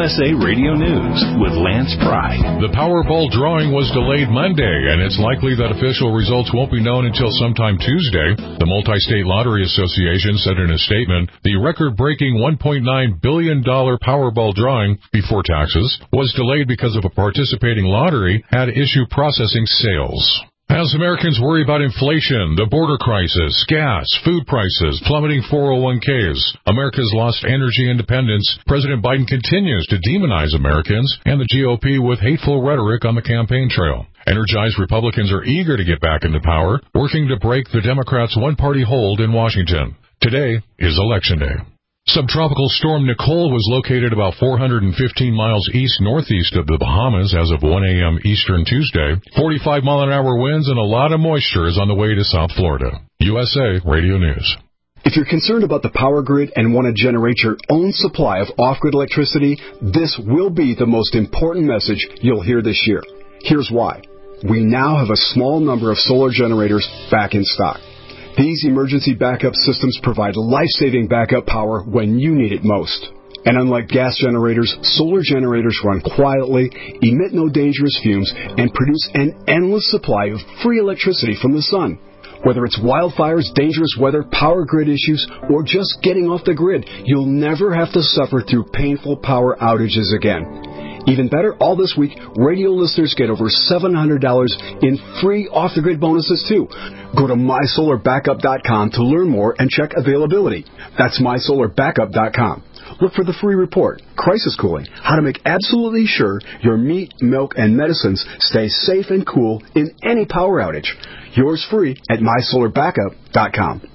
USA Radio News with Lance Pry. The Powerball drawing was delayed Monday, and it's likely that official results won't be known until sometime Tuesday. The Multi-State Lottery Association said in a statement, the record-breaking $1.9 billion Powerball drawing, before taxes, was delayed because of a participating lottery had issue processing sales. As Americans worry about inflation, the border crisis, gas, food prices, plummeting 401ks, America's lost energy independence, President Biden continues to demonize Americans and the GOP with hateful rhetoric on the campaign trail. Energized Republicans are eager to get back into power, working to break the Democrats' one-party hold in Washington. Today is Election Day. Subtropical storm Nicole was located about 415 miles east-northeast of the Bahamas as of 1 a.m. Eastern Tuesday. 45-mile-an-hour winds and a lot of moisture is on the way to South Florida. USA Radio News. If you're concerned about the power grid and want to generate your own supply of off-grid electricity, this will be the most important message you'll hear this year. Here's why. We now have a small number of solar generators back in stock. These emergency backup systems provide life-saving backup power when you need it most. And unlike gas generators, solar generators run quietly, emit no dangerous fumes, and produce an endless supply of free electricity from the sun. Whether it's wildfires, dangerous weather, power grid issues, or just getting off the grid, you'll never have to suffer through painful power outages again. Even better, all this week, radio listeners get over $700 in free off-the-grid bonuses, too. Go to MySolarBackup.com to learn more and check availability. That's MySolarBackup.com. Look for the free report, Crisis Cooling, how to make absolutely sure your meat, milk, and medicines stay safe and cool in any power outage. Yours free at MySolarBackup.com.